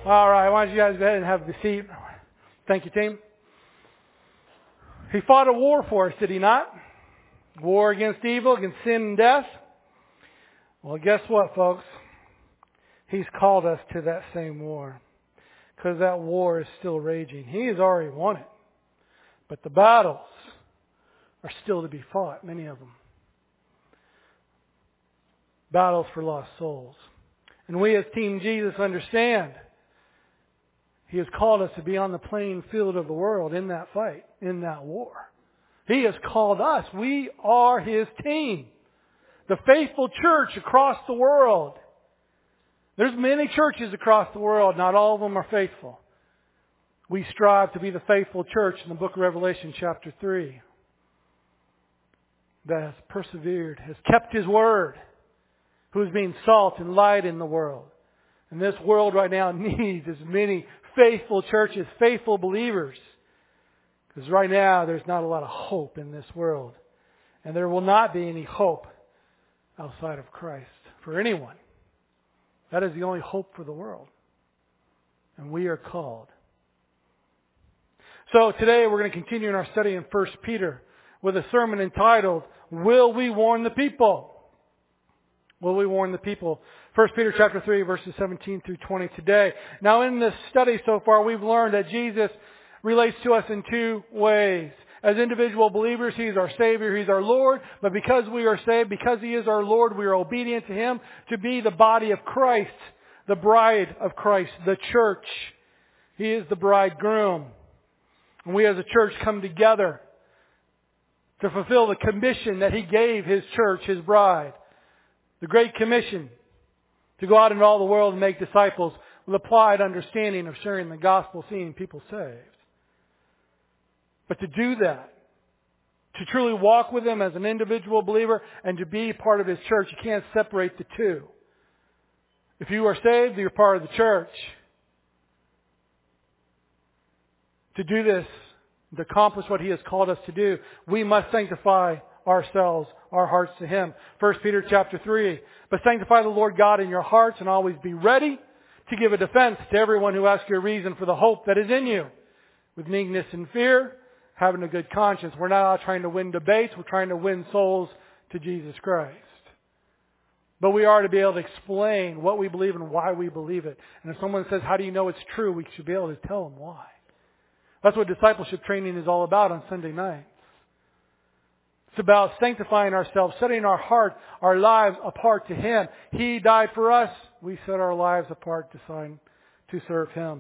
All right, why don't you guys go ahead and have a seat. Thank you, team. He fought a war for us, did he not? War against evil, against sin and death. Well, guess what, folks? He's called us to that same war. Because that war is still raging. He has already won it. But the battles are still to be fought, many of them. Battles for lost souls. And we as Team Jesus understand He has called us to be on the playing field of the world in that fight, in that war. He has called us. We are His team. The faithful church across the world. There's many churches across the world. Not all of them are faithful. We strive to be the faithful church in the book of Revelation chapter 3. That has persevered, has kept His word. Who is being salt and light in the world. And this world right now needs as many faithful churches, faithful believers. Because right now there's not a lot of hope in this world. And there will not be any hope outside of Christ for anyone. That is the only hope for the world. And we are called. So today we're going to continue in our study in 1 Peter with a sermon entitled, Will We Warn the People? Will we warn the people? 1 Peter chapter 3 verses 17 through 20 today. Now in this study so far we've learned that Jesus relates to us in two ways. As individual believers, He is our Savior, He's our Lord. But because we are saved, because He is our Lord, we are obedient to Him to be the body of Christ, the bride of Christ, the church. He is the bridegroom. And we as a church come together to fulfill the commission that He gave His church, His bride. The Great Commission to go out into all the world and make disciples with applied understanding of sharing the gospel, seeing people saved. But to do that, to truly walk with Him as an individual believer and to be part of His church, you can't separate the two. If you are saved, you're part of the church. To do this, to accomplish what He has called us to do, we must sanctify ourselves, our hearts to Him. 1 Peter chapter 3. But sanctify the Lord God in your hearts and always be ready to give a defense to everyone who asks you a reason for the hope that is in you. With meekness and fear, having a good conscience. We're not out trying to win debates. We're trying to win souls to Jesus Christ. But we are to be able to explain what we believe and why we believe it. And if someone says, how do you know it's true? We should be able to tell them why. That's what discipleship training is all about on Sunday nights. It's about sanctifying ourselves, setting our heart, our lives apart to Him. He died for us. We set our lives apart to serve Him.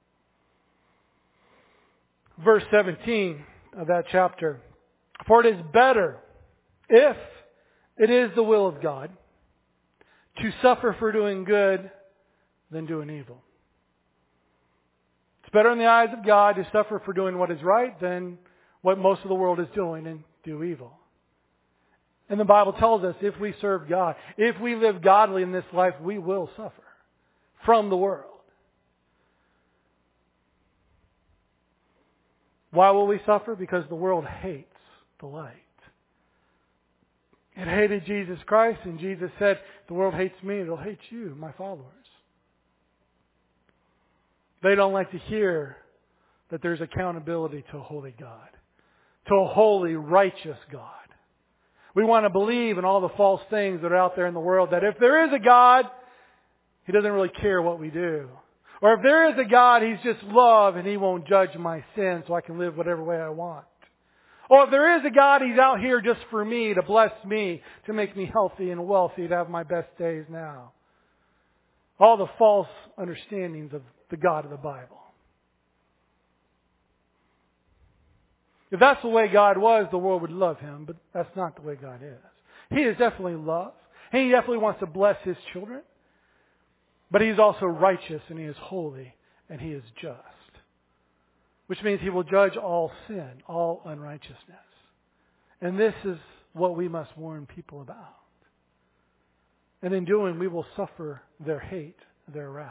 Verse 17 of that chapter. For it is better, if it is the will of God, to suffer for doing good than doing evil. It's better in the eyes of God to suffer for doing what is right than what most of the world is doing and do evil. And the Bible tells us if we serve God, if we live godly in this life, we will suffer from the world. Why will we suffer? Because the world hates the light. It hated Jesus Christ, and Jesus said, the world hates me, it'll hate you, my followers. They don't like to hear that there's accountability to a holy God, to a holy, righteous God. We want to believe in all the false things that are out there in the world, that if there is a God, He doesn't really care what we do. Or if there is a God, He's just love and He won't judge my sin so I can live whatever way I want. Or if there is a God, He's out here just for me, to bless me, to make me healthy and wealthy, to have my best days now. All the false understandings of the God of the Bible. If that's the way God was, the world would love Him, but that's not the way God is. He is definitely love, and He definitely wants to bless His children, but He's also righteous, and He is holy, and He is just. Which means He will judge all sin, all unrighteousness. And this is what we must warn people about. And in doing, we will suffer their hate, their wrath.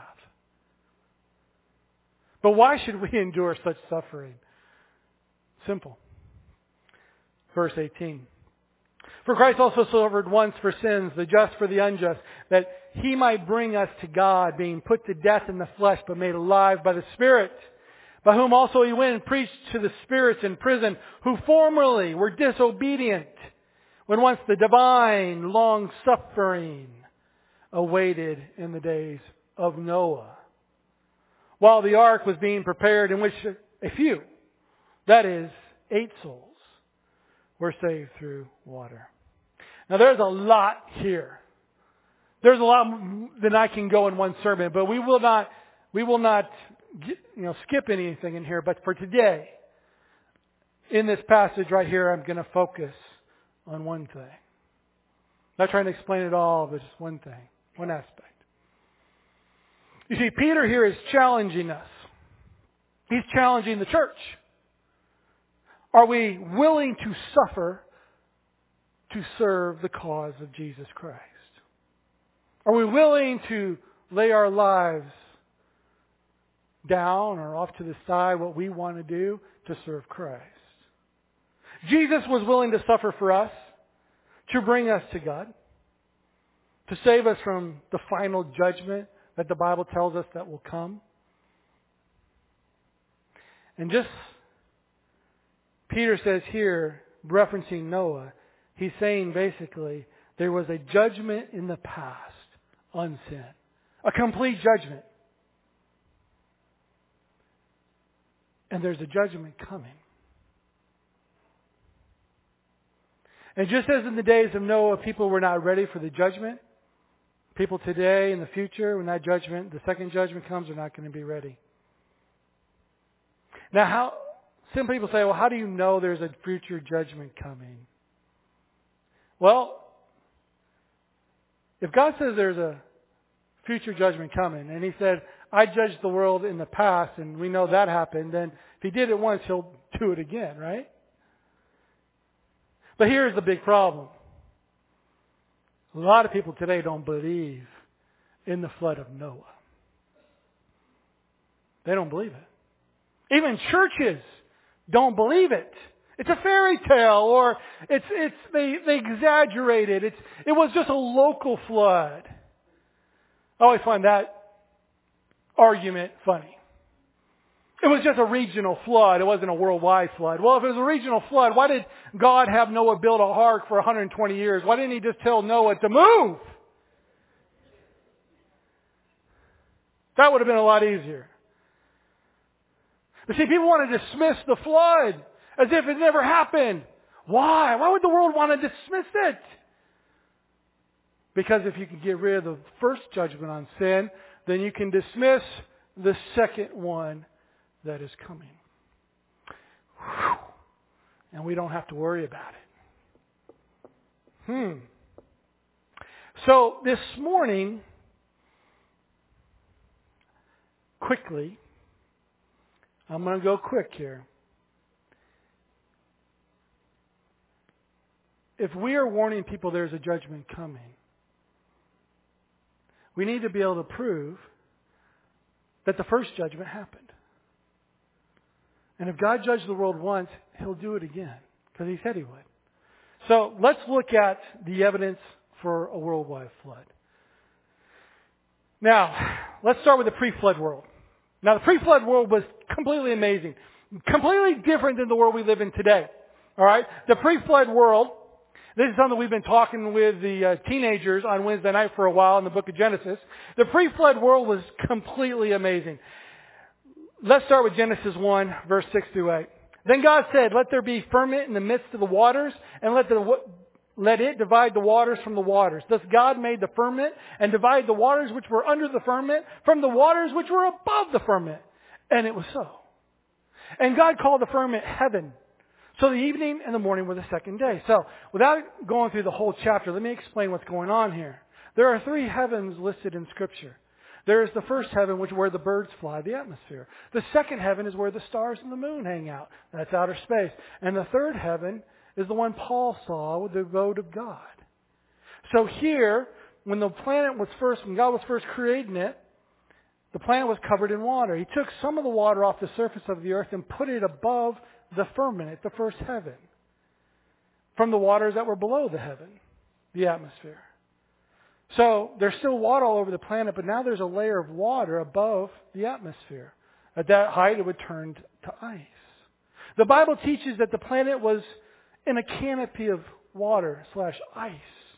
But why should we endure such suffering? Simple. Verse 18. For Christ also suffered once for sins, the just for the unjust, that He might bring us to God, being put to death in the flesh, but made alive by the Spirit, by whom also He went and preached to the spirits in prison, who formerly were disobedient, when once the divine long-suffering awaited in the days of Noah, while the ark was being prepared, in which a few, that is, 8 souls, were saved through water. Now there's a lot here. There's a lot that I can go in one sermon, but we will not skip anything in here. But for today, in this passage right here, I'm going to focus on one thing. Not trying to explain it all, but just one thing, one aspect. You see, Peter here is challenging us. He's challenging the church. Are we willing to suffer to serve the cause of Jesus Christ? Are we willing to lay our lives down or off to the side, what we want to do to serve Christ? Jesus was willing to suffer for us, to bring us to God, to save us from the final judgment that the Bible tells us that will come. And just Peter says here, referencing Noah, he's saying basically there was a judgment in the past on sin. A complete judgment. And there's a judgment coming. And just as in the days of Noah, people were not ready for the judgment, people today in the future, when that judgment, the second judgment comes, are not going to be ready. Now, some people say, well, how do you know there's a future judgment coming? Well, if God says there's a future judgment coming, and He said, I judged the world in the past, and we know that happened, then if He did it once, He'll do it again, right? But here's the big problem. A lot of people today don't believe in the flood of Noah. They don't believe it. Even churches don't believe it. It's a fairy tale, or they exaggerate it. It was just a local flood. I always find that argument funny. It was just a regional flood. It wasn't a worldwide flood. Well, if it was a regional flood, why did God have Noah build a ark for 120 years? Why didn't He just tell Noah to move? That would have been a lot easier. But see, people want to dismiss the flood as if it never happened. Why? Why would the world want to dismiss it? Because if you can get rid of the first judgment on sin, then you can dismiss the second one that is coming. Whew. And we don't have to worry about it. So this morning, quickly, I'm going to go quick here. If we are warning people there's a judgment coming, we need to be able to prove that the first judgment happened. And if God judged the world once, He'll do it again, because He said He would. So let's look at the evidence for a worldwide flood. Now, let's start with the pre-flood world. Now, the pre-flood world was completely amazing. Completely different than the world we live in today. All right? The pre-flood world, this is something we've been talking with the teenagers on Wednesday night for a while in the book of Genesis. The pre-flood world was completely amazing. Let's start with Genesis 1, verse 6 through 8. Then God said, let there be firmament in the midst of the waters, and let it divide the waters from the waters. Thus God made the firmament, and divided the waters which were under the firmament from the waters which were above the firmament. And it was so. And God called the firmament heaven. So the evening and the morning were the second day. So, without going through the whole chapter, let me explain what's going on here. There are 3 heavens listed in Scripture. There is the first heaven, which is where the birds fly, the atmosphere. The second heaven is where the stars and the moon hang out. That's outer space. And the third heaven is the one Paul saw with the abode of God. So here, when God was first creating it, the planet was covered in water. He took some of the water off the surface of the earth and put it above the firmament, the first heaven, from the waters that were below the heaven, the atmosphere. So there's still water all over the planet, but now there's a layer of water above the atmosphere. At that height, it would turn to ice. The Bible teaches that the planet was in a canopy of water/ice.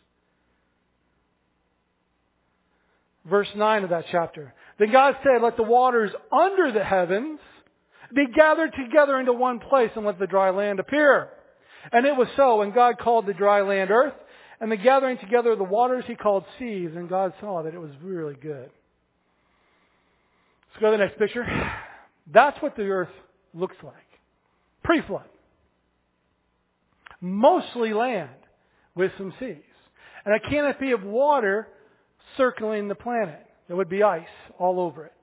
Verse 9 of that chapter. Then God said, let the waters under the heavens be gathered together into one place, and let the dry land appear. And it was so, and God called the dry land earth, and the gathering together of the waters He called seas, and God saw that it was really good. Let's go to the next picture. That's what the earth looks like. Pre-flood. Mostly land with some seas. And a canopy of water circling the planet. There would be ice all over it.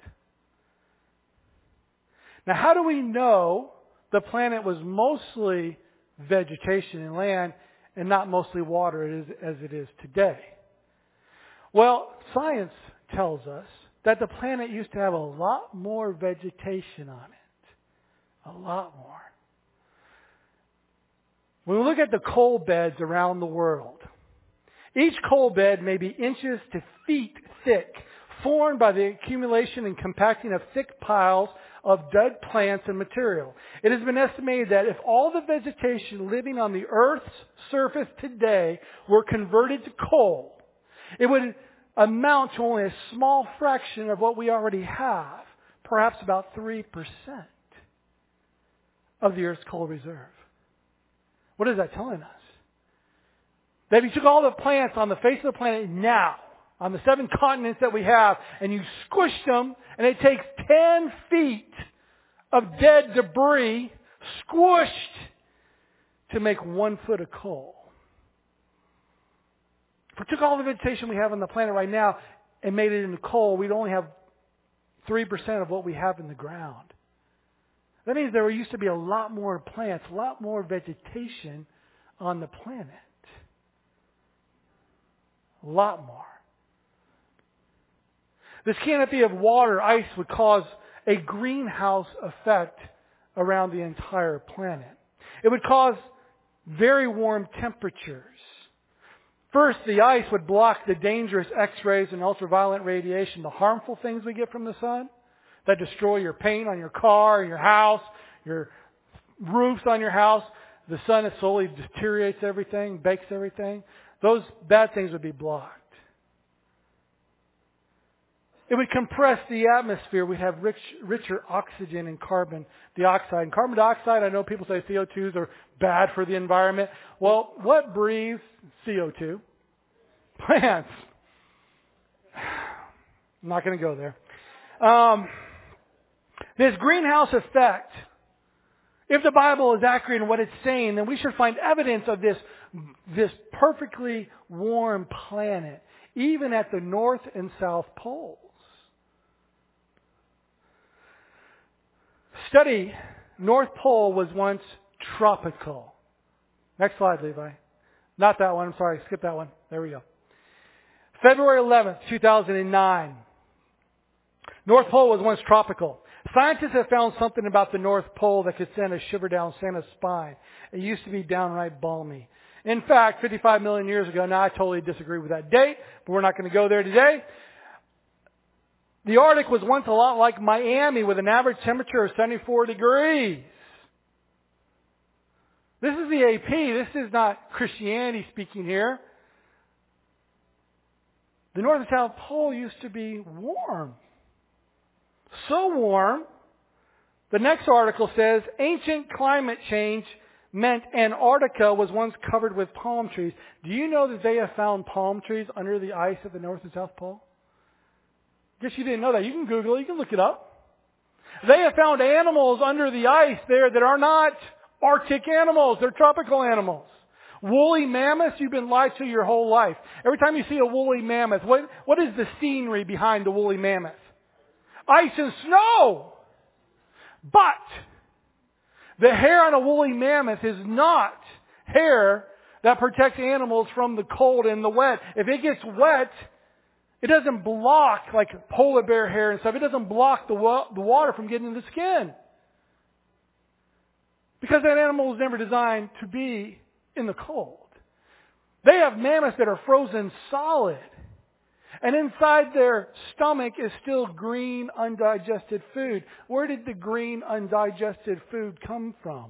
Now, how do we know the planet was mostly vegetation and land and not mostly water as it is today? Well, science tells us that the planet used to have a lot more vegetation on it. A lot more. When we look at the coal beds around the world, each coal bed may be inches to feet thick, formed by the accumulation and compacting of thick piles of dead plants and material. It has been estimated that if all the vegetation living on the Earth's surface today were converted to coal, it would amount to only a small fraction of what we already have, perhaps about 3% of the Earth's coal reserve. What is that telling us? That if you took all the plants on the face of the planet now, on the 7 continents that we have, and you squished them, and it takes 10 feet of dead debris squished to make 1 foot of coal. If we took all the vegetation we have on the planet right now and made it into coal, we'd only have 3% of what we have in the ground. That means there used to be a lot more plants, a lot more vegetation on the planet. A lot more. This canopy of water, ice, would cause a greenhouse effect around the entire planet. It would cause very warm temperatures. First, the ice would block the dangerous X-rays and ultraviolet radiation, the harmful things we get from the sun that destroy your paint on your car, your house, your roofs on your house. The sun that slowly deteriorates everything, bakes everything. Those bad things would be blocked. It would compress the atmosphere. We'd have richer oxygen and carbon dioxide. And carbon dioxide, I know people say CO2s are bad for the environment. Well, what breathes CO2? Plants. I'm not going to go there. This greenhouse effect, if the Bible is accurate in what it's saying, then we should find evidence of this perfectly warm planet, even at the North and South Poles. Study, North Pole was once tropical. Next slide, Levi. Not that one, I'm sorry, skip that one. There we go. February 11th, 2009. North Pole was once tropical. Scientists have found something about the North Pole that could send a shiver down Santa's spine. It used to be downright balmy. In fact, 55 million years ago, now I totally disagree with that date, but we're not going to go there today. The Arctic was once a lot like Miami with an average temperature of 74 degrees. This is the AP. This is not Christianity speaking here. The North and South Pole used to be warm. So warm, the next article says, ancient climate change meant Antarctica was once covered with palm trees. Do you know that they have found palm trees under the ice at the North and South Pole? Guess you didn't know that. You can Google it. You can look it up. They have found animals under the ice there that are not Arctic animals. They're tropical animals. Woolly mammoths, you've been lied to your whole life. Every time you see a woolly mammoth, what is the scenery behind the woolly mammoth? Ice and snow. But the hair on a woolly mammoth is not hair that protects animals from the cold and the wet. If it gets wet, it doesn't block like polar bear hair and stuff. It doesn't block the water from getting in the skin. Because that animal was never designed to be in the cold. They have mammoths that are frozen solid And inside their stomach is still green, undigested food. Where did the green, undigested food come from?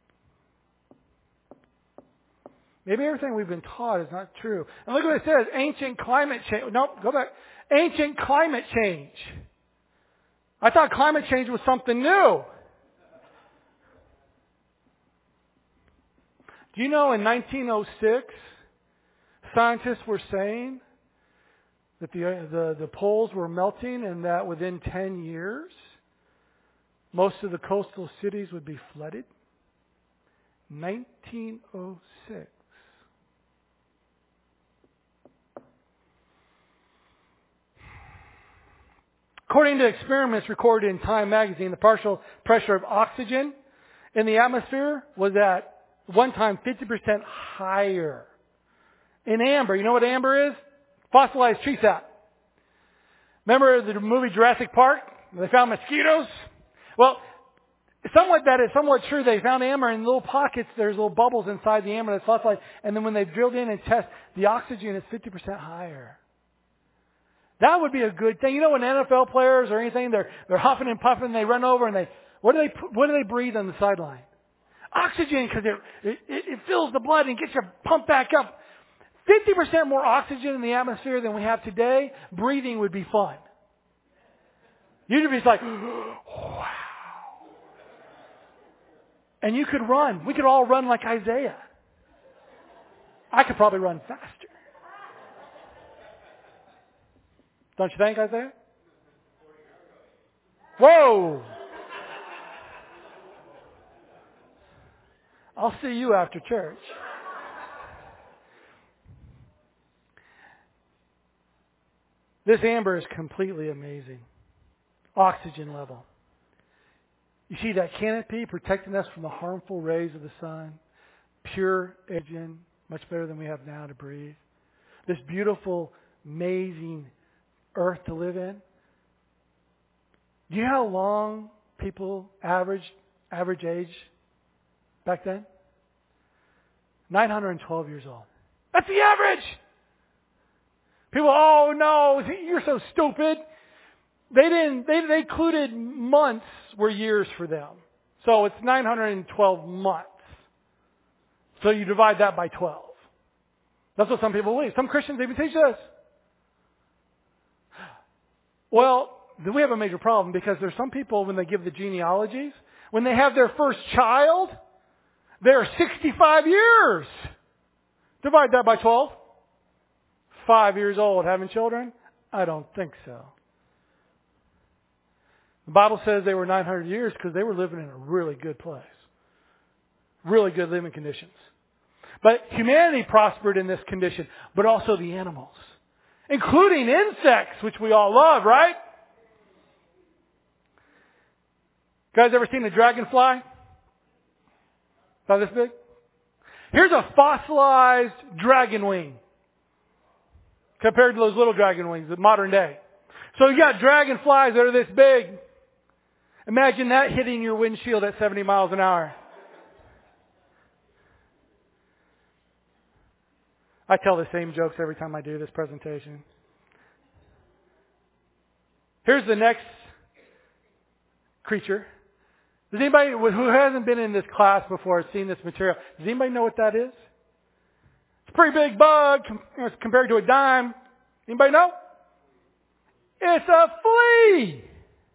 Maybe everything we've been taught is not true. And look what it says, ancient climate change. Nope, go back. Ancient climate change. I thought climate change was something new. Do you know in 1906, scientists were saying that the poles were melting and that within 10 years, most of the coastal cities would be flooded? 1906. According to experiments recorded in Time magazine, the partial pressure of oxygen in the atmosphere was at one time 50% higher. In amber, you know what amber is? Fossilized tree sap. Remember the movie Jurassic Park? Where they found mosquitoes? Well, that is somewhat true. They found amber in little pockets. There's little bubbles inside the amber that's fossilized. And then when they drilled in and test, the oxygen is 50% higher. That would be a good thing. You know, when NFL players or anything, they're huffing and puffing, they run over and what do they breathe on the sideline? Oxygen, because it fills the blood and gets you pumped back up. 50% more oxygen in the atmosphere than we have today, breathing would be fun. You'd be like, wow. And you could run. We could all run like Isaiah. I could probably run faster. Don't you think, Isaiah? Whoa! I'll see you after church. This amber is completely amazing. Oxygen level. You see that canopy protecting us from the harmful rays of the sun. Pure oxygen, much better than we have now to breathe. This beautiful, amazing earth to live in. Do you know how long people average age back then? 912 years old. That's the average! People, oh no, you're so stupid. They included months were years for them. So it's 912 months. So you divide that by 12. That's what some people believe. Some Christians even teach this. Well, we have a major problem because there's some people when they give the genealogies, when they have their first child, they're 65 years. Divide that by 12. 5 years old having children? I don't think so. The Bible says they were 900 years because they were living in a really good place. Really good living conditions. But humanity prospered in this condition, but also the animals. Including insects, which we all love, right? Guys ever seen a dragonfly? About this big? Here's a fossilized dragon wing. Compared to those little dragon wings of modern day. So you got dragonflies that are this big. Imagine that hitting your windshield at 70 miles an hour. I tell the same jokes every time I do this presentation. Here's the next creature. Does anybody who hasn't been in this class before seen this material, does anybody know what that is? It's a pretty big bug compared to a dime. Anybody know? It's a flea.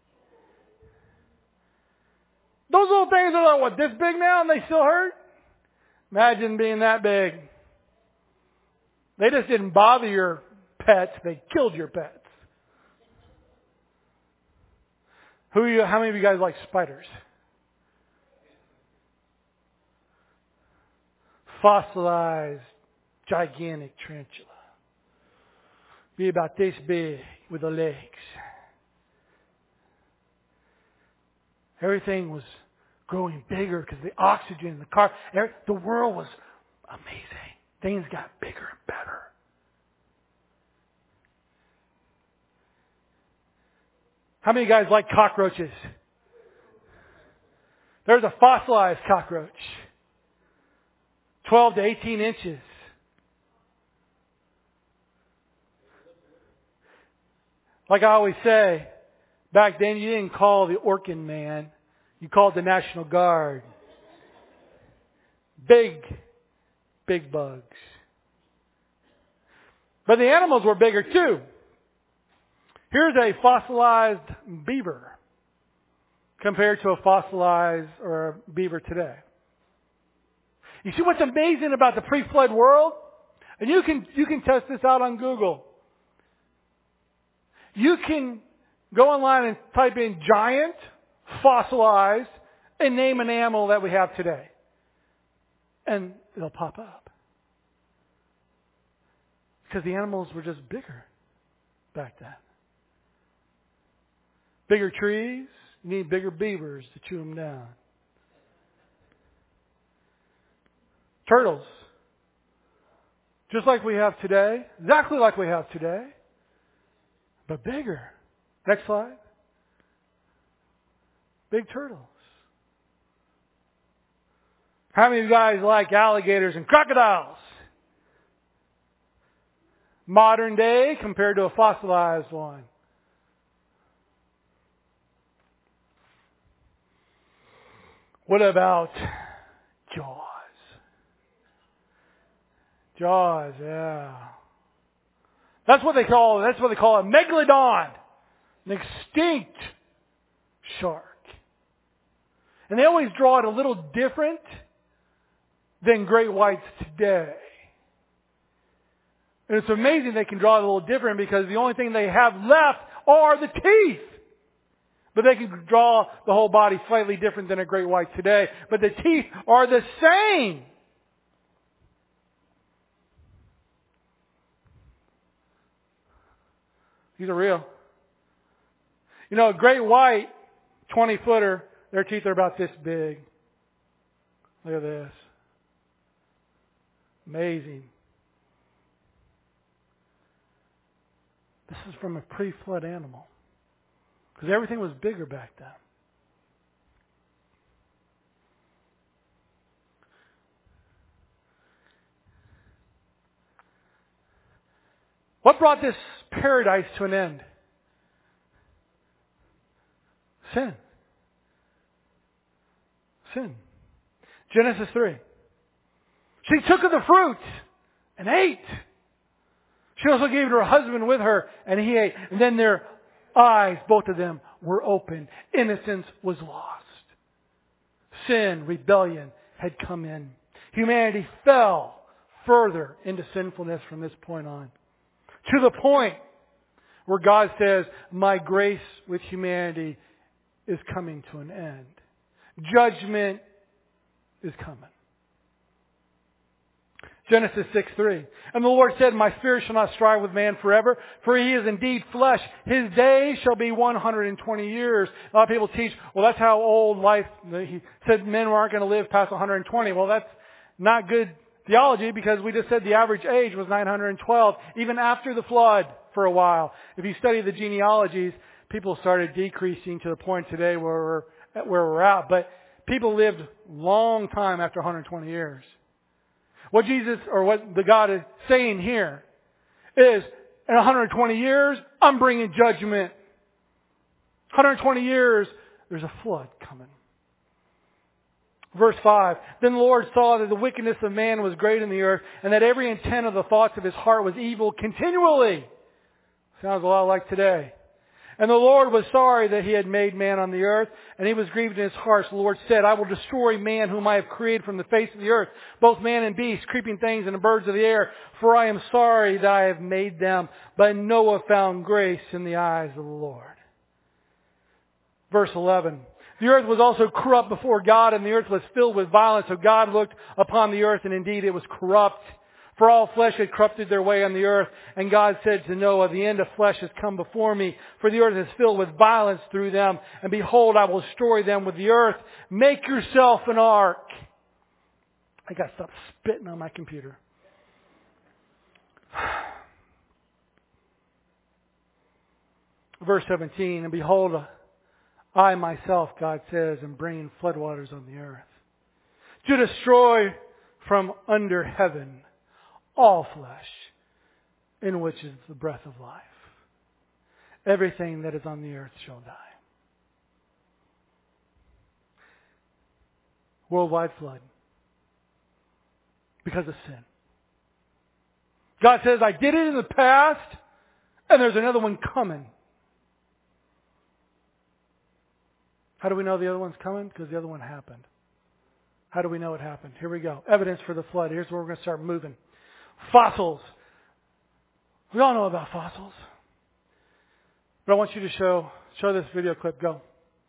Those little things are like, this big now and they still hurt? Imagine being that big. They just didn't bother your pets, they killed your pets. How many of you guys like spiders? Fossilized, gigantic tarantula. Be about this big with the legs. Everything was growing bigger because the oxygen in the car. The world was amazing. Things got bigger and better. How many of you guys like cockroaches? There's a fossilized cockroach. 12 to 18 inches. Like I always say, back then you didn't call the Orkin man. You called the National Guard. Big bugs. But the animals were bigger too. Here's a fossilized beaver compared to a fossilized or a beaver today. You see what's amazing about the pre-flood world? And you can test this out on Google. You can go online and type in giant, fossilized, and name an animal that we have today. And it'll pop up. Because the animals were just bigger back then. Bigger trees, you need bigger beavers to chew them down. Turtles. Just like we have today. Exactly like we have today. But bigger. Next slide. Big turtles. How many of you guys like alligators and crocodiles? Modern day compared to a fossilized one. What about Jaws? Jaws, yeah. That's what they call a megalodon. An extinct shark. And they always draw it a little different than great whites today. And it's amazing they can draw it a little different because the only thing they have left are the teeth. But they can draw the whole body slightly different than a great white today. But the teeth are the same. These are real. You know, a great white 20-footer, their teeth are about this big. Look at this. Amazing. This is from a pre-flood animal. Because everything was bigger back then. What brought this paradise to an end? Sin. Sin. Genesis 3. She took of the fruit and ate. She also gave it to her husband with her, and he ate. And then their eyes, both of them, were open. Innocence was lost. Sin, rebellion had come in. Humanity fell further into sinfulness from this point on. To the point where God says, my grace with humanity is coming to an end. Judgment is coming. Genesis 6:3. And the Lord said, my spirit shall not strive with man forever, for he is indeed flesh. His days shall be 120 years. A lot of people teach, well, that's how old life, he said men aren't going to live past 120. Well, that's not good theology because we just said the average age was 912, even after the flood for a while. If you study the genealogies, people started decreasing to the point today where we're at. But people lived long time after 120 years. What Jesus, or what the God is saying here is, in 120 years, I'm bringing judgment. 120 years, there's a flood coming. Verse 5, then the Lord saw that the wickedness of man was great in the earth, and that every intent of the thoughts of his heart was evil continually. Sounds a lot like today. And the Lord was sorry that he had made man on the earth, and he was grieved in his heart. So the Lord said, I will destroy man whom I have created from the face of the earth, both man and beast, creeping things and the birds of the air, for I am sorry that I have made them. But Noah found grace in the eyes of the Lord. Verse 11. The earth was also corrupt before God, and the earth was filled with violence. So God looked upon the earth, and indeed it was corrupt. For all flesh had corrupted their way on the earth. And God said to Noah, the end of flesh has come before me, for the earth is filled with violence through them. And behold, I will destroy them with the earth. Make yourself an ark. I got to stop spitting on my computer. Verse 17, and behold, I myself, God says, am bringing floodwaters on the earth to destroy from under heaven all flesh, in which is the breath of life. everything that is on the earth shall die. Worldwide flood. Because of sin. God says, I did it in the past, and there's another one coming. How do we know the other one's coming? Because the other one happened. How do we know it happened? Here we go. Evidence for the flood. Here's where we're going to start moving. Fossils. We all know about fossils. But I want you to show this video clip. Go.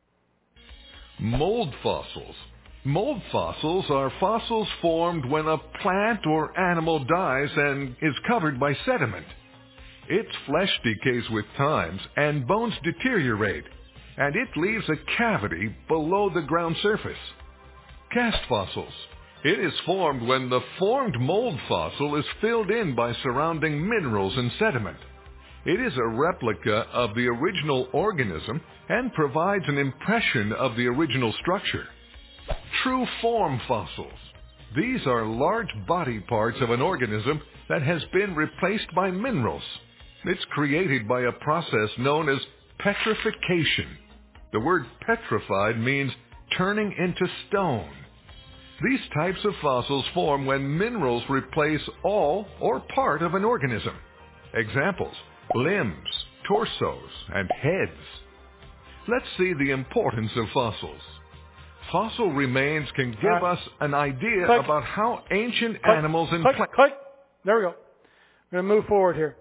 Mold fossils. Mold fossils are fossils formed when a plant or animal dies and is covered by sediment. Its flesh decays with time and bones deteriorate, and it leaves a cavity below the ground surface. Cast fossils. It is formed when the formed mold fossil is filled in by surrounding minerals and sediment. It is a replica of the original organism and provides an impression of the original structure. True form fossils. These are large body parts of an organism that has been replaced by minerals. It's created by a process known as petrification. The word petrified means turning into stone. These types of fossils form when minerals replace all or part of an organism. Examples: limbs, torsos, and heads. Let's see the importance of fossils. Fossil remains can give us an idea about how ancient animals and plants... There we go. I'm going to move forward here.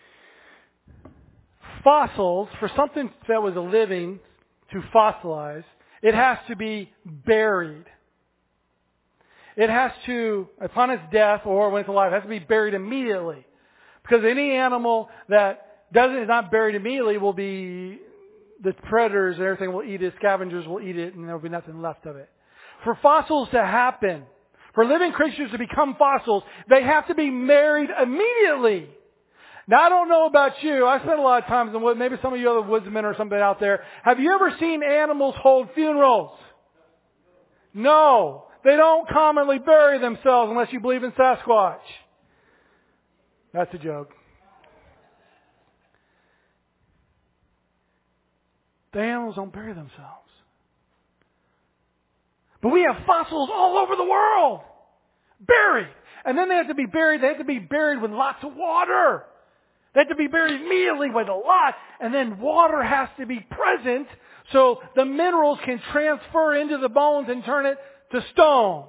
Fossils, for something that was a living to fossilize, it has to be buried. It has to, upon its death or when it's alive, it has to be buried immediately. Because any animal that is not buried immediately will be, the predators and everything will eat it, scavengers will eat it, and there will be nothing left of it. For fossils to happen, for living creatures to become fossils, they have to be buried immediately. Now, I don't know about you. I spent a lot of times in woods. Maybe some of you other woodsmen or something out there. Have you ever seen animals hold funerals? No. They don't commonly bury themselves unless you believe in Sasquatch. That's a joke. The animals don't bury themselves. But we have fossils all over the world. Buried. And then they have to be buried. They have to be buried with lots of water. They have to be buried immediately with a lot. And then water has to be present so the minerals can transfer into the bones and turn it to stone.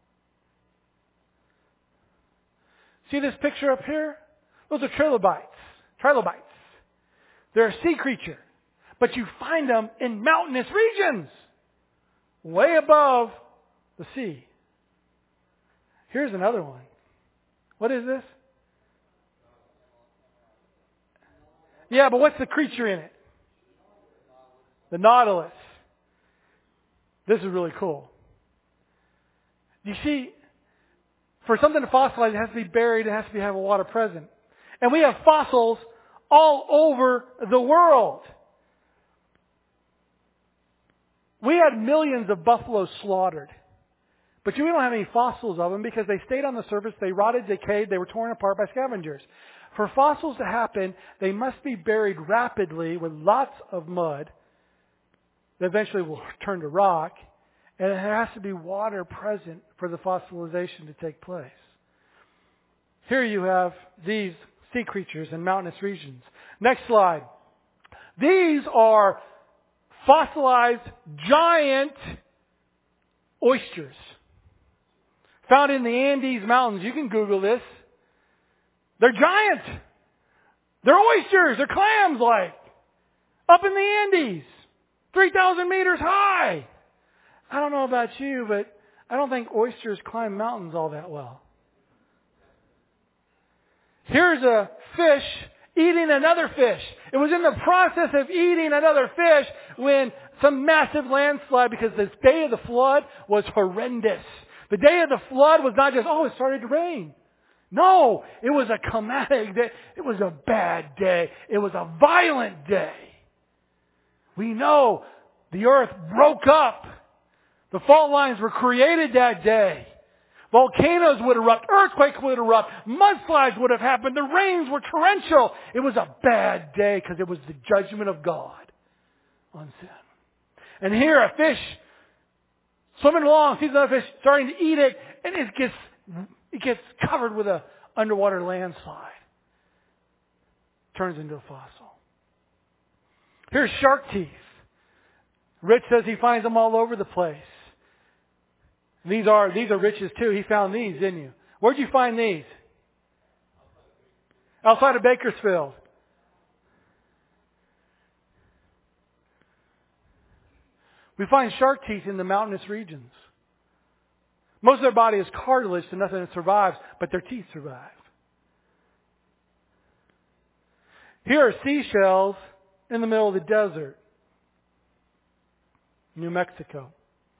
See this picture up here? Those are trilobites. They're a sea creature. But you find them in mountainous regions. Way above the sea. Here's another one. What is this? Yeah, but what's the creature in it? The nautilus. This is really cool. You see, for something to fossilize, it has to be buried, it has to have water present. And we have fossils all over the world. We had millions of buffaloes slaughtered. But we don't have any fossils of them because they stayed on the surface, they rotted, decayed, they were torn apart by scavengers. For fossils to happen, they must be buried rapidly with lots of mud that eventually will turn to rock. And there has to be water present for the fossilization to take place. Here you have these sea creatures in mountainous regions. Next slide. These are fossilized giant oysters found in the Andes Mountains. You can Google this. They're giant. They're oysters. They're clams like. Up in the Andes. 3,000 meters high. I don't know about you, but I don't think oysters climb mountains all that well. Here's a fish eating another fish. It was in the process of eating another fish when some massive landslide, because the day of the flood was horrendous. The day of the flood was not just, it started to rain. No, it was a climatic day. It was a bad day. It was a violent day. We know the earth broke up. The fault lines were created that day. Volcanoes would erupt. Earthquakes would erupt. Mudslides would have happened. The rains were torrential. It was a bad day because it was the judgment of God on sin. And here a fish swimming along, sees another fish starting to eat it, and it gets covered with a underwater landslide. Turns into a fossil. Here's shark teeth. Rich says he finds them all over the place. These are Rich's too. He found these, didn't you? Where'd you find these? Outside of Bakersfield. We find shark teeth in the mountainous regions. Most of their body is cartilage, so nothing that survives, but their teeth survive. Here are seashells in the middle of the desert. New Mexico.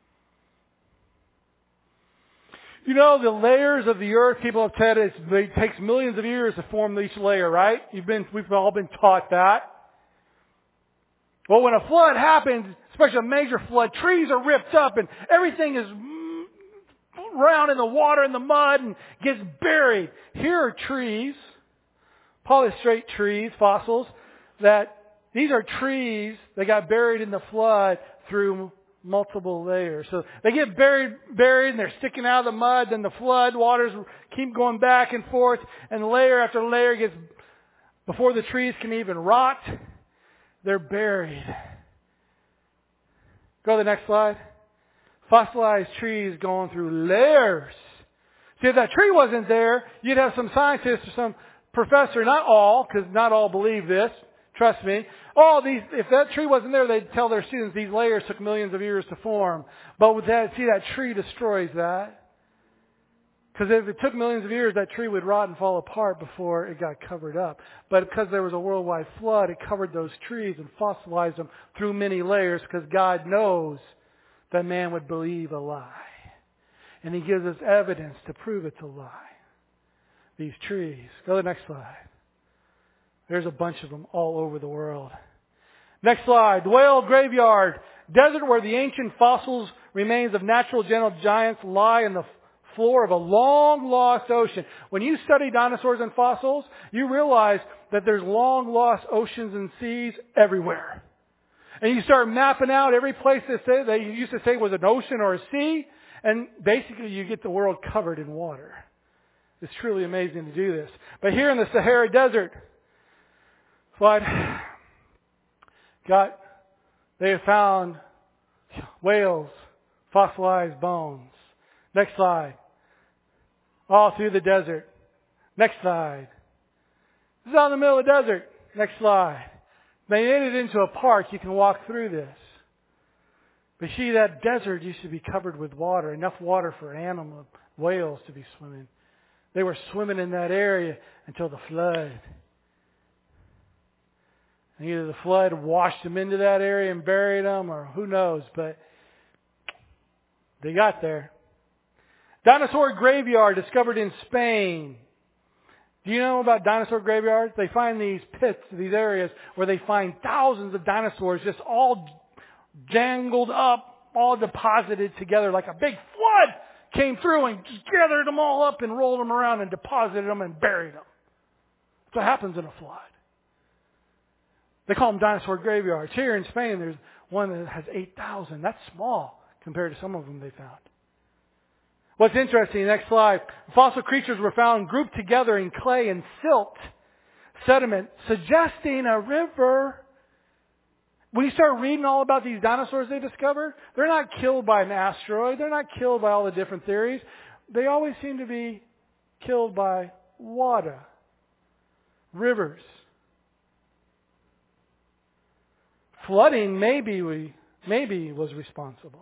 You know, the layers of the earth, people have said it takes millions of years to form each layer, right? We've all been taught that. Well, when a flood happens, especially a major flood, trees are ripped up and everything is around in the water and the mud and gets buried. Here are trees, polystrate trees, fossils, these are trees that got buried in the flood through multiple layers. So they get buried and they're sticking out of the mud, then the flood waters keep going back and forth, and layer after layer gets, before the trees can even rot, they're buried. Go to the next slide. Fossilized trees going through layers. See, if that tree wasn't there, you'd have some scientist or some professor, not all, because not all believe this, trust me. If that tree wasn't there, they'd tell their students these layers took millions of years to form. But with that, see, that tree destroys that. Because if it took millions of years, that tree would rot and fall apart before it got covered up. But because there was a worldwide flood, it covered those trees and fossilized them through many layers, because God knows that man would believe a lie. And He gives us evidence to prove it's a lie. These trees. Go to the next slide. There's a bunch of them all over the world. Next slide. The Whale Graveyard. Desert where the ancient fossils remains of natural gentle giants lie in the floor of a long lost ocean. When you study dinosaurs and fossils, you realize that there's long lost oceans and seas everywhere. And you start mapping out every place they used to say was an ocean or a sea, and basically you get the world covered in water. It's truly amazing to do this. But here in the Sahara Desert, they have found whales, fossilized bones. Next slide. All through the desert. Next slide. This is out in the middle of the desert. Next slide. They made it into a park. You can walk through this. But see, that desert used to be covered with water, enough water for whales to be swimming. They were swimming in that area until the flood. And either the flood washed them into that area and buried them, or who knows, but they got there. Dinosaur graveyard discovered in Spain. Do you know about dinosaur graveyards? They find these pits, these areas where they find thousands of dinosaurs just all jangled up, all deposited together like a big flood came through and just gathered them all up and rolled them around and deposited them and buried them. That's what happens in a flood. They call them dinosaur graveyards. Here in Spain, there's one that has 8,000. That's small compared to some of them they found. What's interesting, next slide, fossil creatures were found grouped together in clay and silt sediment, suggesting a river. When you start reading all about these dinosaurs they discovered, they're not killed by an asteroid. They're not killed by all the different theories. They always seem to be killed by water, rivers. Flooding maybe was responsible.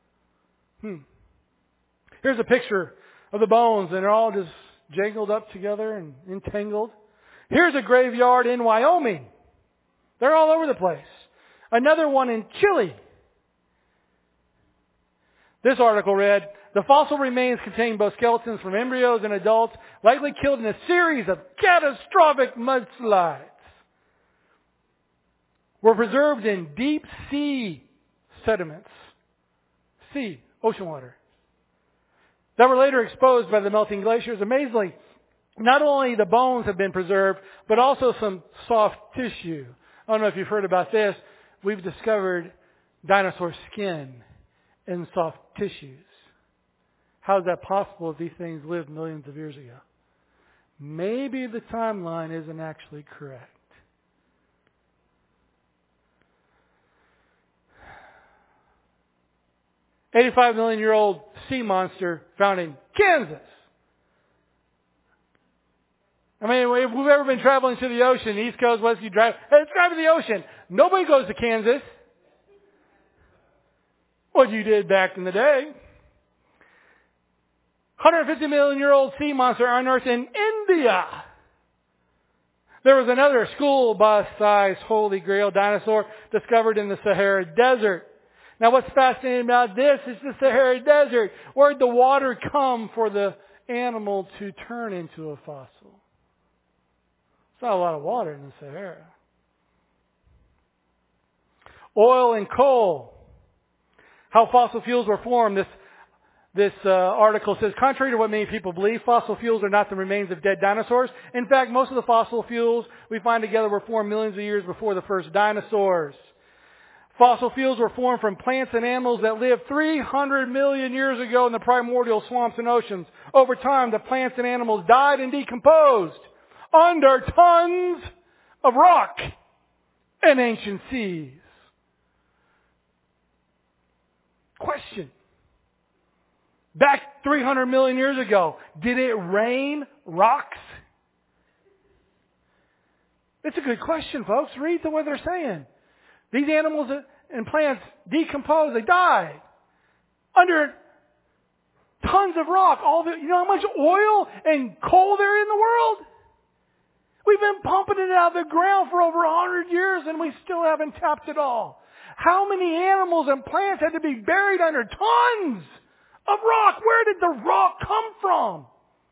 Here's a picture of the bones, and they're all just jangled up together and entangled. Here's a graveyard in Wyoming. They're all over the place. Another one in Chile. This article read, the fossil remains contain both skeletons from embryos and adults, likely killed in a series of catastrophic mudslides. Were preserved in deep sea sediments. Sea, ocean water. that were later exposed by the melting glaciers. Amazingly, not only the bones have been preserved, but also some soft tissue. I don't know if you've heard about this. We've discovered dinosaur skin in soft tissues. How is that possible if these things lived millions of years ago? Maybe the timeline isn't actually correct. $85-million-year-old sea monster found in Kansas. I mean, if we've ever been traveling to the ocean, East Coast, West Coast, hey, let's drive to the ocean. Nobody goes to Kansas. What you did back in the day. 150-million-year-old sea monster unearthed in India. There was another school bus-sized holy grail dinosaur discovered in the Sahara Desert. Now what's fascinating about this is the Sahara Desert. Where did the water come for the animal to turn into a fossil? It's not a lot of water in the Sahara. Oil and coal. How fossil fuels were formed. This article says, contrary to what many people believe, fossil fuels are not the remains of dead dinosaurs. In fact, most of the fossil fuels we find together were formed millions of years before the first dinosaurs. Fossil fuels were formed from plants and animals that lived 300 million years ago in the primordial swamps and oceans. Over time, the plants and animals died and decomposed under tons of rock and ancient seas. Question. Back 300 million years ago, did it rain rocks? It's a good question, folks. Read what they're saying. These animals and plants decompose, they die under tons of rock. You know how much oil and coal there is in the world? We've been pumping it out of the ground for over 100 years and we still haven't tapped it all. How many animals and plants had to be buried under tons of rock? Where did the rock come from?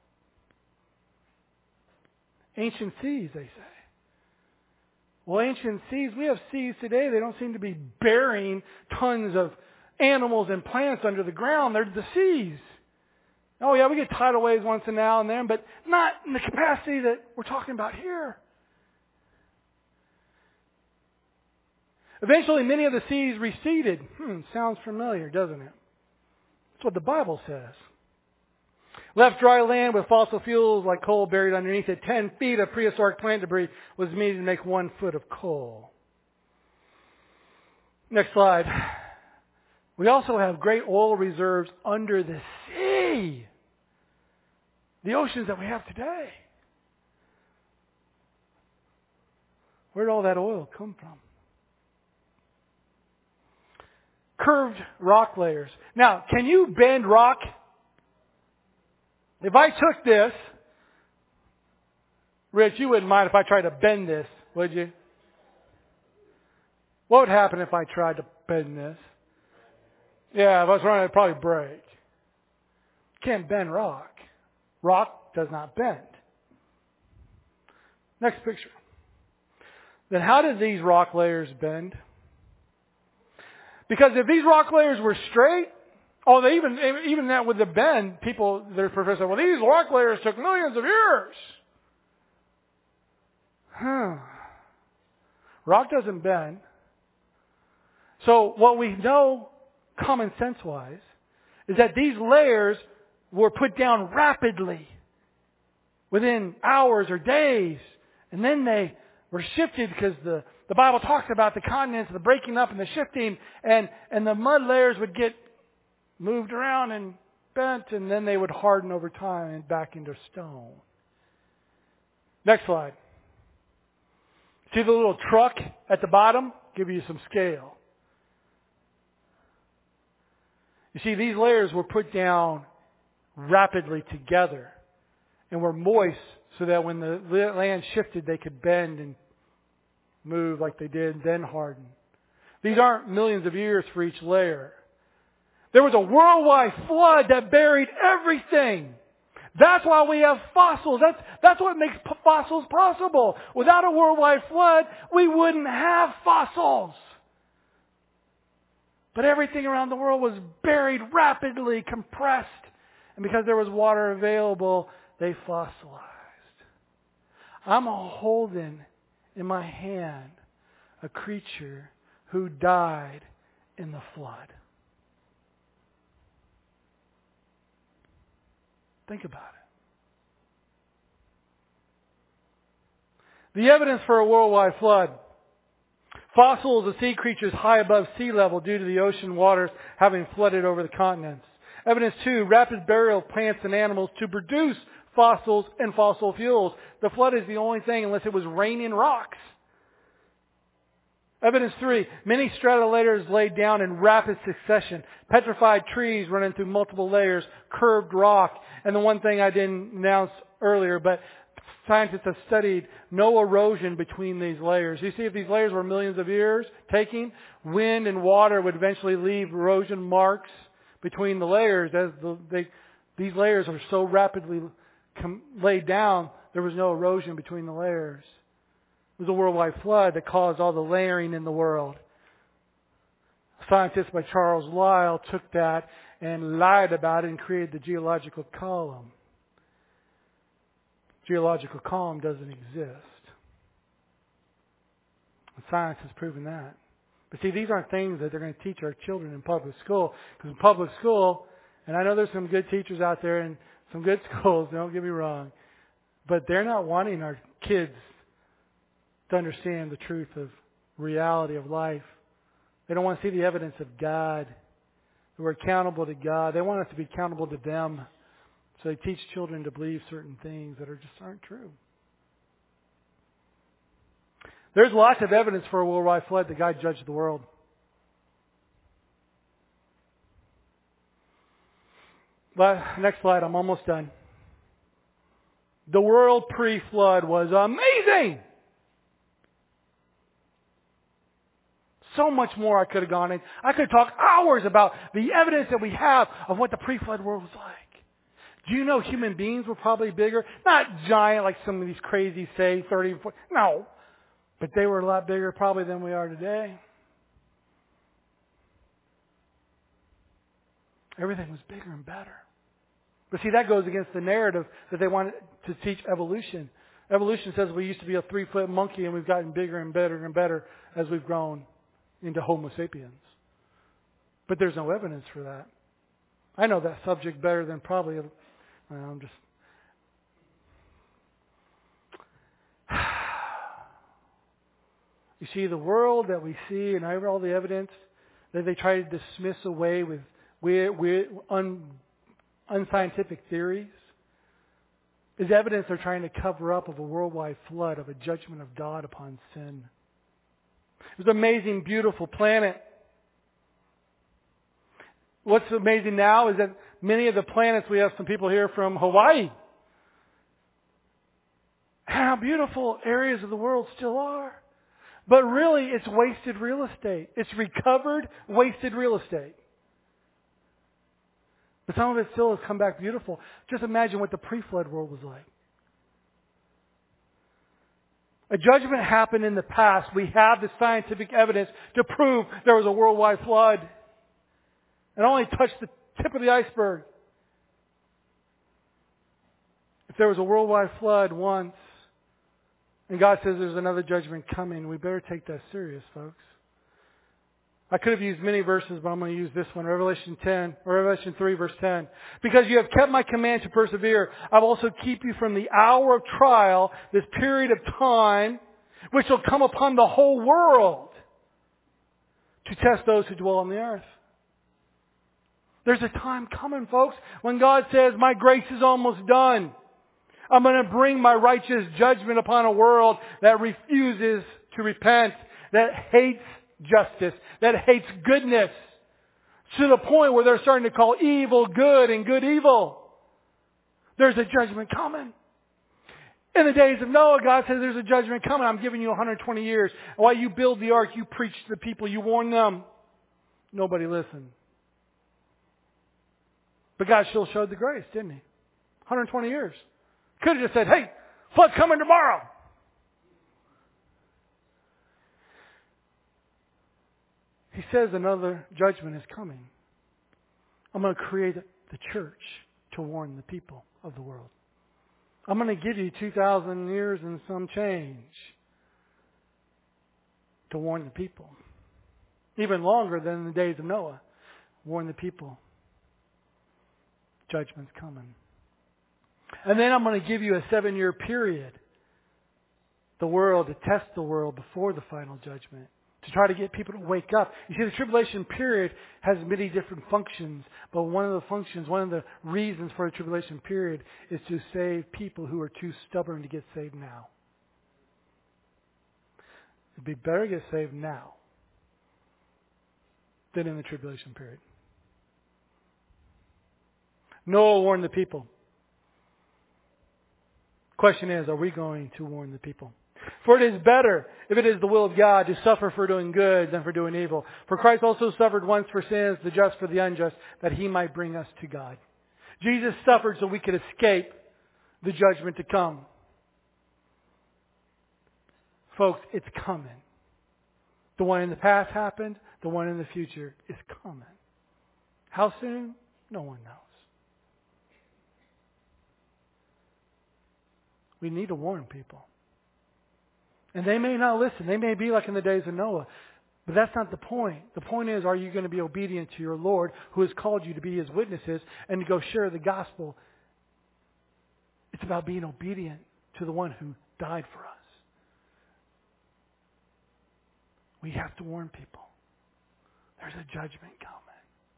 Ancient seas, they say. Well, ancient seas, we have seas today. They don't seem to be burying tons of animals and plants under the ground. They're the seas. Oh yeah, we get tidal waves once in now and then, but not in the capacity that we're talking about here. Eventually, many of the seas receded. Sounds familiar, doesn't it? That's what the Bible says. Left dry land with fossil fuels like coal buried underneath it. 10 feet of prehistoric plant debris was needed to make 1 foot of coal. Next slide. We also have great oil reserves under the sea. The oceans that we have today. Where did all that oil come from? Curved rock layers. Now, can you bend rock? If I took this, Rich, you wouldn't mind if I tried to bend this, would you? What would happen if I tried to bend this? Yeah, if I was running, it'd probably break. Can't bend rock. Rock does not bend. Next picture. Then how did these rock layers bend? Because if these rock layers were straight, even that with the bend, their professors say, well, these rock layers took millions of years. Rock doesn't bend. So what we know, common sense-wise, is that these layers were put down rapidly, within hours or days, and then they were shifted because the Bible talks about the continents, the breaking up and the shifting, and the mud layers would get moved around and bent, and then they would harden over time and back into stone. Next slide. See the little truck at the bottom? Give you some scale. You see, these layers were put down rapidly together and were moist so that when the land shifted, they could bend and move like they did, then harden. These aren't millions of years for each layer. There was a worldwide flood that buried everything. That's why we have fossils. That's what makes fossils possible. Without a worldwide flood, we wouldn't have fossils. But everything around the world was buried rapidly, compressed, And because there was water available, they fossilized. I'm holding in my hand a creature who died in the flood. Think about it. The evidence for a worldwide flood. Fossils of sea creatures high above sea level due to the ocean waters having flooded over the continents. Evidence 2, rapid burial of plants and animals to produce fossils and fossil fuels. The flood is the only thing unless it was raining rocks. Evidence 3, many stratolayers laid down in rapid succession. Petrified trees running through multiple layers, curved rock. And the one thing I didn't announce earlier, but scientists have studied no erosion between these layers. You see, if these layers were millions of years taking, wind and water would eventually leave erosion marks between the layers. As these layers are so rapidly laid down, there was no erosion between the layers. It was a worldwide flood that caused all the layering in the world. Scientists by Charles Lyell took that and lied about it and created the geological column. Geological column doesn't exist. And science has proven that. But see, these aren't things that they're going to teach our children in public school. Because in public school, and I know there's some good teachers out there and some good schools, don't get me wrong, but they're not wanting our kids to understand the truth of reality of life. They don't want to see the evidence of God. We're accountable to God. They want us to be accountable to them. So they teach children to believe certain things that just aren't true. There's lots of evidence for a worldwide flood that God judged the world. But next slide, I'm almost done. The world pre-flood was amazing. So much more I could have gone in. I could talk hours about the evidence that we have of what the pre-flood world was like. Do you know human beings were probably bigger? Not giant like some of these crazy say 30, 40. No. But they were a lot bigger probably than we are today. Everything was bigger and better. But see, that goes against the narrative that they wanted to teach evolution. Evolution says we used to be a 3-foot monkey and we've gotten bigger and better and better as we've grown into Homo sapiens. But there's no evidence for that. I know that subject better than probably... I'm just... You see, the world that we see and all the evidence that they try to dismiss away with unscientific theories is evidence they're trying to cover up of a worldwide flood, of a judgment of God upon sin. It was an amazing, beautiful planet. What's amazing now is that many of the planets, we have some people here from Hawaii. How beautiful areas of the world still are. But really, it's wasted real estate. It's recovered, wasted real estate. But some of it still has come back beautiful. Just imagine what the pre-flood world was like. A judgment happened in the past. We have the scientific evidence to prove there was a worldwide flood. It only touched the tip of the iceberg. If there was a worldwide flood once, and God says there's another judgment coming, we better take that serious, folks. I could have used many verses, but I'm going to use this one, Revelation 3, verse 10. Because you have kept my command to persevere, I will also keep you from the hour of trial, this period of time, which will come upon the whole world to test those who dwell on the earth. There's a time coming, folks, when God says, my grace is almost done. I'm going to bring my righteous judgment upon a world that refuses to repent, that hates justice, that hates goodness, to the point where they're starting to call evil good and good evil. There's a judgment coming. In the days of Noah, God says there's a judgment coming. I'm giving you 120 years. While you build the ark, you preach to the people, you warn them. Nobody listened. But God still showed the grace, didn't He? 120 years. Could have just said, hey, flood coming tomorrow. He says another judgment is coming. I'm going to create the church to warn the people of the world. I'm going to give you 2,000 years and some change to warn the people. Even longer than the days of Noah. Warn the people. Judgment's coming. And then I'm going to give you a 7-year period. The world, to test the world before the final judgment. To try to get people to wake up. You see, the tribulation period has many different functions. But one of the functions, one of the reasons for the tribulation period is to save people who are too stubborn to get saved now. It'd be better to get saved now than in the tribulation period. Noah warned the people. Question is, are we going to warn the people? For it is better, if it is the will of God, to suffer for doing good than for doing evil. For Christ also suffered once for sins, the just for the unjust, that He might bring us to God. Jesus suffered so we could escape the judgment to come. Folks, it's coming. The one in the past happened. The one in the future is coming. How soon? No one knows. We need to warn people. And they may not listen. They may be like in the days of Noah. But that's not the point. The point is, are you going to be obedient to your Lord who has called you to be His witnesses and to go share the gospel? It's about being obedient to the one who died for us. We have to warn people. There's a judgment coming.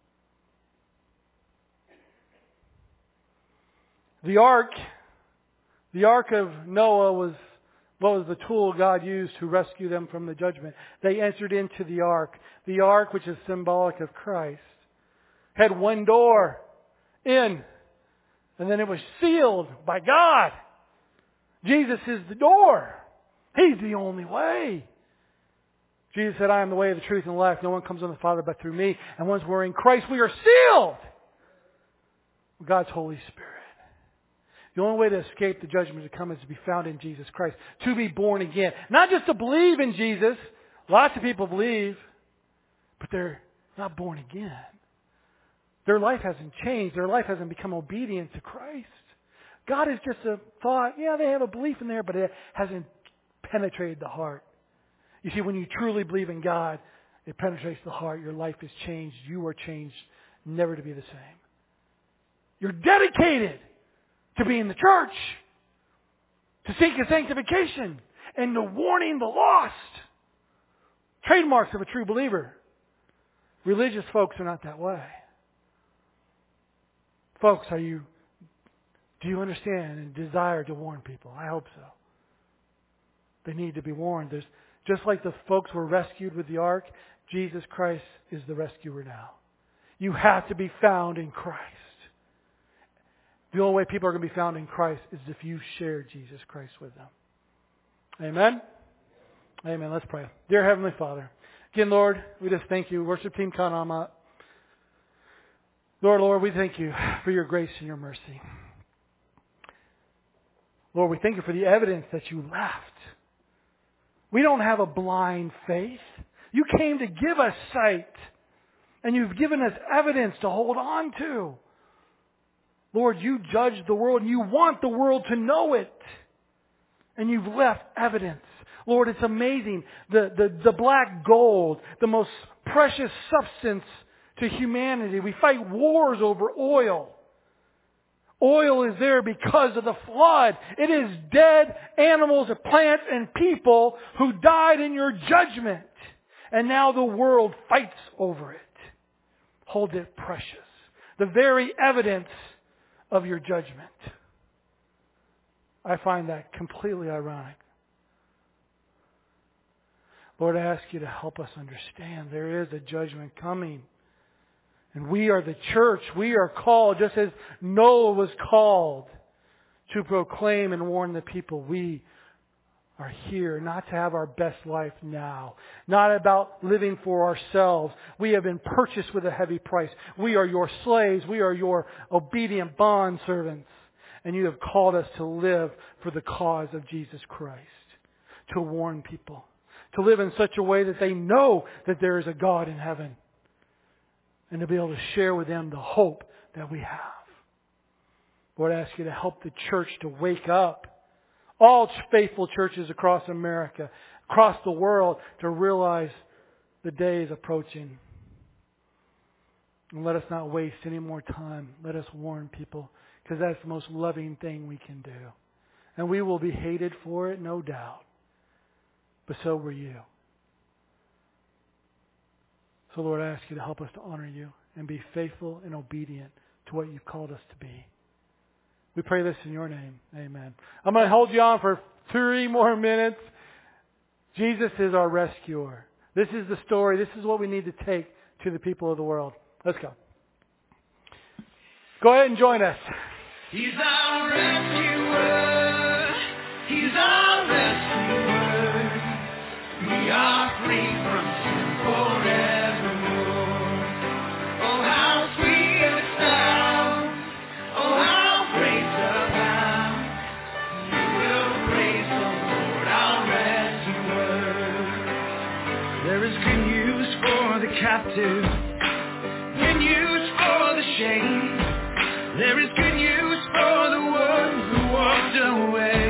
The ark of Noah was the tool God used to rescue them from the judgment. They entered into the ark. The ark, which is symbolic of Christ, had one door in, and then it was sealed by God. Jesus is the door. He's the only way. Jesus said, I am the way, the truth, and the life. No one comes on the Father but through me. And once we're in Christ, we are sealed with God's Holy Spirit. The only way to escape the judgment to come is to be found in Jesus Christ. To be born again. Not just to believe in Jesus. Lots of people believe. But they're not born again. Their life hasn't changed. Their life hasn't become obedient to Christ. God is just a thought. Yeah, they have a belief in there, but it hasn't penetrated the heart. You see, when you truly believe in God, it penetrates the heart. Your life is changed. You are changed, never to be the same. You're dedicated to be in the church, to seek a sanctification, and to warning the lost. Trademarks of a true believer. Religious folks are not that way. Folks, do you understand and desire to warn people? I hope so. They need to be warned. Just like the folks were rescued with the ark, Jesus Christ is the rescuer now. You have to be found in Christ. The only way people are going to be found in Christ is if you share Jesus Christ with them. Amen? Amen. Let's pray. Dear Heavenly Father, again, Lord, we just thank you. Worship team, come on up. Lord, we thank you for your grace and your mercy. Lord, we thank you for the evidence that you left. We don't have a blind faith. You came to give us sight. And you've given us evidence to hold on to. Lord, you judge the world and you want the world to know it. And you've left evidence. Lord, it's amazing. The black gold, the most precious substance to humanity. We fight wars over oil. Oil is there because of the flood. It is dead animals, plants, and people who died in your judgment. And now the world fights over it. Hold it precious. The very evidence of your judgment. I find that completely ironic. Lord, I ask you to help us understand there is a judgment coming. And we are the church. We are called, just as Noah was called, to proclaim and warn the people. We are here not to have our best life now. Not about living for ourselves. We have been purchased with a heavy price. We are your slaves. We are your obedient bond servants. And you have called us to live for the cause of Jesus Christ. To warn people. To live in such a way that they know that there is a God in heaven. And to be able to share with them the hope that we have. Lord, I ask you to help the church to wake up. All faithful churches across America, across the world, to realize the day is approaching. And let us not waste any more time. Let us warn people, because that's the most loving thing we can do. And we will be hated for it, no doubt. But so were you. So Lord, I ask you to help us to honor you and be faithful and obedient to what you've called us to be. We pray this in your name. Amen. I'm going to hold you on for 3 more minutes. Jesus is our rescuer. This is the story. This is what we need to take to the people of the world. Let's go. Go ahead and join us. He's our rescuer. He's our rescuer. We are free from sin forevermore. Oh, how sweet the sound. Oh, how great the bound. We will praise the Lord, our rescuer. There is good news for the captive. Good news for the shame. There is good news for the one who walked away.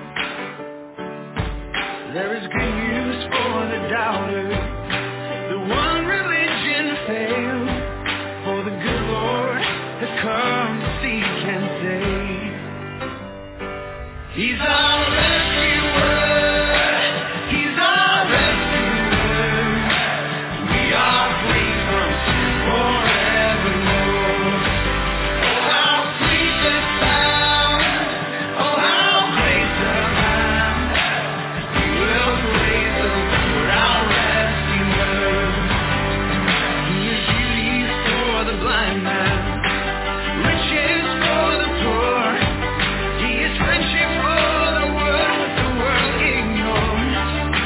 There is good news for the doubter, the one religion failed. For the good Lord has come to seek and save. He's our rescuer. He's our rescuer. We are free from sin forevermore. Oh, how sweet the sound. Oh, how great the sound. We will praise the Lord, our rescuer. He is beauty for the blind man, riches for the poor. He is friendship for the world ignores.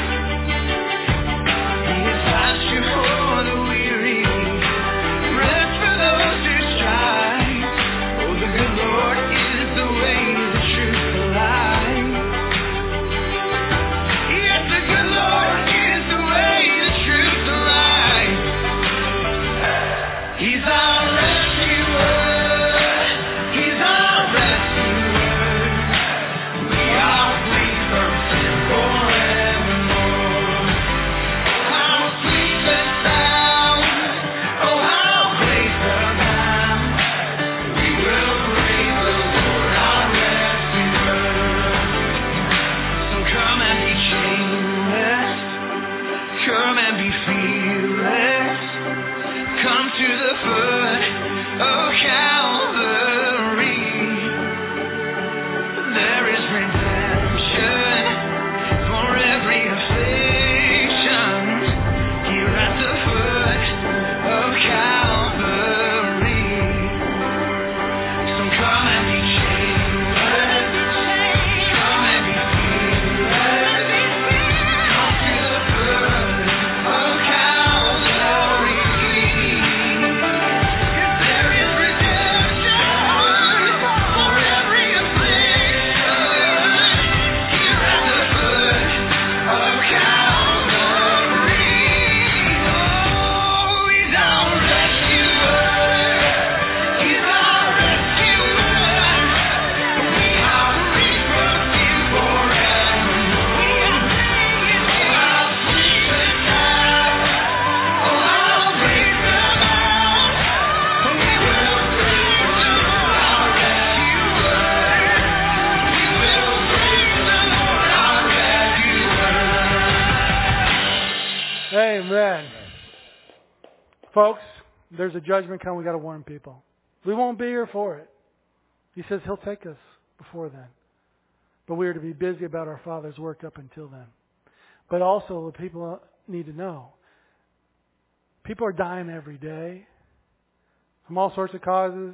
He is pasture for the weary, rest for those who strive. Oh, the good Lord is the way, the truth, the life. Yes, the good Lord is the way, the truth, the life. He's our rescuer. He's our rescuer. We are free from sin forevermore. Oh, how sweet the sound. Oh, how great the sound. We will praise the Lord, our rescuer. So come and be chainless. Come and be fearless. Come to the foot of Calvary. There is redemption for every affliction. Here at the foot of Calvary. So come and be chainless. Come and be fearless. Come to the foot of Calvary. There is redemption for every affliction. Here at the foot of Calvary. Oh, he's our rescuer. He's our rescuer. We are free from sin forevermore. Oh, how sweet the sound. Oh, how great the sound. We will praise the Lord, our rescuer. We will praise the Lord, our rescuer. Amen. Folks, there's a judgment coming. We've got to warn people. We won't be here for it. He says he'll take us before then. But we are to be busy about our Father's work up until then. But also, the people need to know, people are dying every day from all sorts of causes.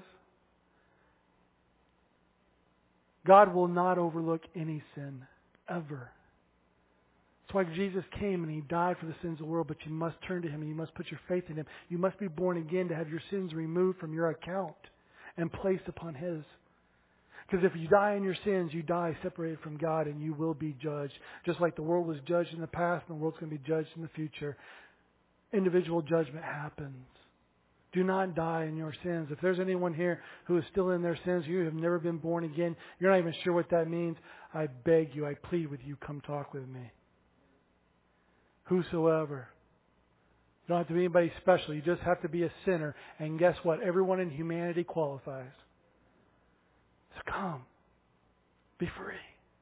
God will not overlook any sin, ever. That's why Jesus came and He died for the sins of the world, but you must turn to Him and you must put your faith in Him. You must be born again to have your sins removed from your account and placed upon His. Because if you die in your sins, you die separated from God and you will be judged. Just like the world was judged in the past and the world's going to be judged in the future. Individual judgment happens. Do not die in your sins. If there's anyone here who is still in their sins, you have never been born again, you're not even sure what that means, I beg you, I plead with you, come talk with me. Whosoever. You don't have to be anybody special. You just have to be a sinner. And guess what? Everyone in humanity qualifies. So come. Be free.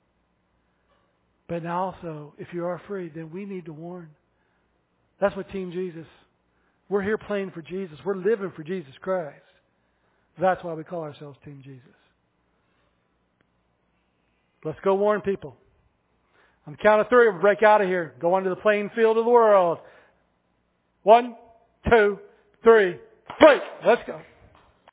But now also, if you are free, then we need to warn. That's what Team Jesus. We're here playing for Jesus. We're living for Jesus Christ. That's why we call ourselves Team Jesus. Let's go warn people. On the count of 3, we'll break out of here. Go onto the playing field of the world. 1, 2, 3, break. Let's go.